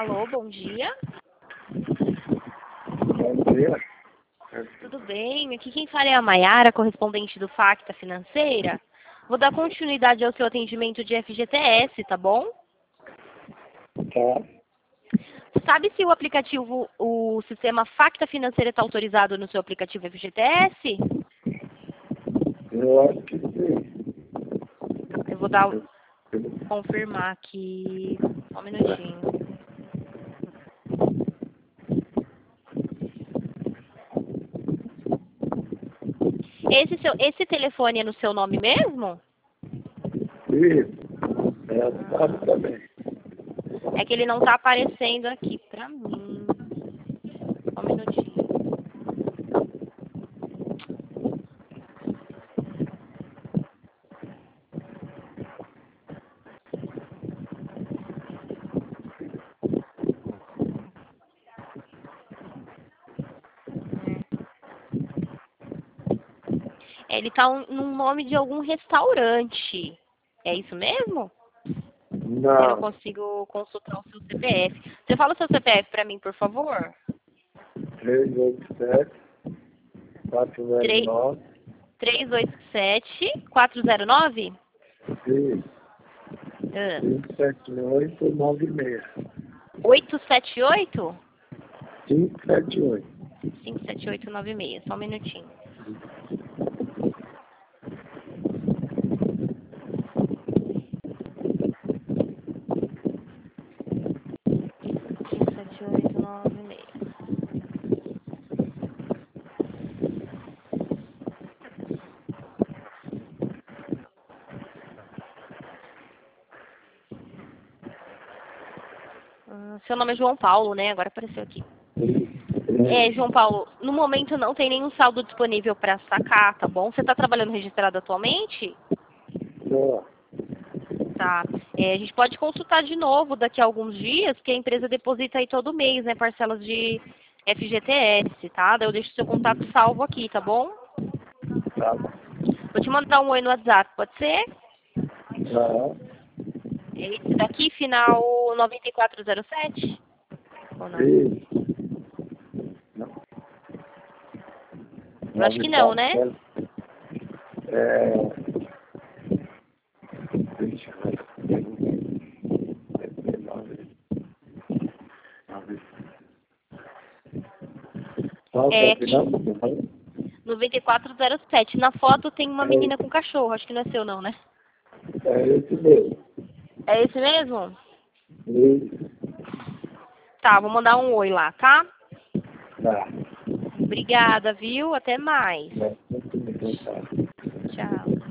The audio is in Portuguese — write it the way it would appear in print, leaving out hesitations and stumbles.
Alô, bom dia. Bom dia. Tudo bem? Aqui quem fala é a Maiara, correspondente do Facta Financeira. Vou dar continuidade ao seu atendimento de FGTS, tá bom? Tá. Sabe se o aplicativo, o sistema Facta Financeira está autorizado no seu aplicativo FGTS? Eu acho que sim. Eu vou confirmar aqui. Só um minutinho. Esse telefone é no seu nome mesmo? Isso. Sabe também. É que ele não está aparecendo aqui pra mim. Só um minutinho. Ele está num nome de algum restaurante. É isso mesmo? Eu não Não. consigo consultar o seu CPF. Você fala o seu CPF para mim, por favor? 387 409. 387-409? Isso. Ah, 57896. 878? 578. 57896. Só um minutinho. Sete oito nove meia. Seu nome é João Paulo, né? Agora apareceu aqui. João Paulo, no momento não tem nenhum saldo disponível para sacar, tá bom? Você está trabalhando registrado atualmente? Tô. Tá. A gente pode consultar de novo daqui a alguns dias, porque a empresa deposita aí todo mês, né? Parcelas de FGTS, tá? Daí eu deixo seu contato salvo aqui, tá bom? Tá. Vou te mandar um oi no WhatsApp, pode ser? Tá. Esse daqui, final 9407? Ou não? Isso. Não. Eu acho que não, né? Deixa eu ver. Qual que é o final? 9407. Na foto tem uma menina com cachorro. Acho que não é seu, não, né? É esse mesmo. É esse mesmo? Isso. Tá, vou mandar um oi lá, tá? Tá. Obrigada, viu? Até mais. Muito bem. Tchau.